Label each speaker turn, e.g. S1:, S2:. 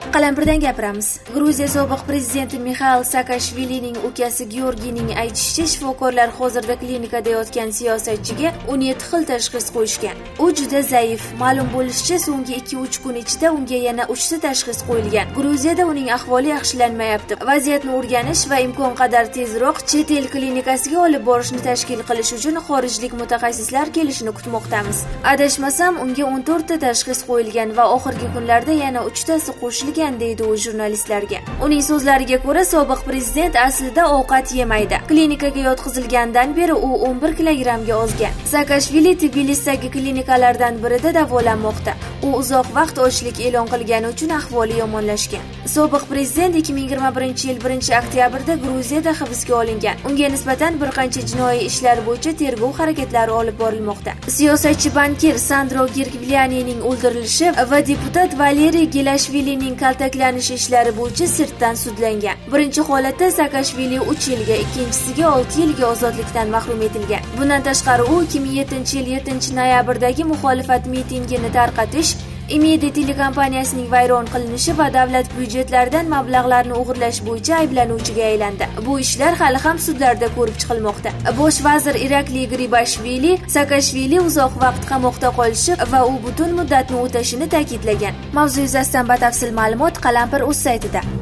S1: Qalampirdan gapiramiz. Gruziya sobiq prezidenti Mixail Saakashvilining ukasi Georgiyning aytishicha, shifokorlar hozirda klinikada yotgan siyosatchiga 17 xil tashxis qo'yishgan. U juda zaif. Ma'lum bo'lishicha, so'nggi 2-3 kun ichida unga yana 3 ta tashxis qo'yilgan. Gruziyada uning ahvoli yaxshilanmayapti. Vaziyatni o'rganish va imkon qadar tezroq chet el klinikasiga olib borishni tashkil qilish uchun xorijlik mutaxassislar kelishini kutmoqdamiz. Adashmasam, unga 14 ta tashxis qo'yilgan va oxirgi kunlarda yana 3 tasi qo'shilgan, deydi u jurnalistlarga. Uning so'zlariga ko'ra, sobiq prezident aslida ovqat yemaydi. Klinikaga yotqizilgandan beri u 11 kilogrammga ozgan. Saakashvili Tbilisidagi klinikalardan birida davolanmoqda. U uzoq vaqt ochlik e'lon qilgani uchun ahvoli yomonlashgan. Sobiq prezident 2021-yil 1-oktyabrda Gruziyada hibsga olingan. Unga nisbatan bir qancha jinoiy ishlar bo'yicha tergov harakatlari olib borilmoqda. Siyosatchi bankir Sandro Girgvlyanining o'ldirilishi va deputat Valeriy Gelashvilining kaltaklanish ishlari bo'yicha sirtdan sudlangan. Birinchi holatda Saakashvili 3 yilga, ikkinchisiga 6 yilga ozodlikdan mahrum etilgan. Bundan tashqari u 2007-yil 7-noyabrdagi muxolifat mitingini tarqatish, Imedi telekompaniyasining vayron qilinishi va davlat byudjetlaridan mablag'larni o'g'irlash bo'yicha ayblanuvchiga aylandi. Bu ishlar hali ham sudlarda ko'rib chiqilmoqda. Bosh vazir Irakli Gribashvili Saakashvili uzoq vaqt qamoqda qolishi va u butun muddatni o'tashini ta'kidlagan. Mavzu yuzasidan batafsil ma'lumot Qalampir.uz saytida.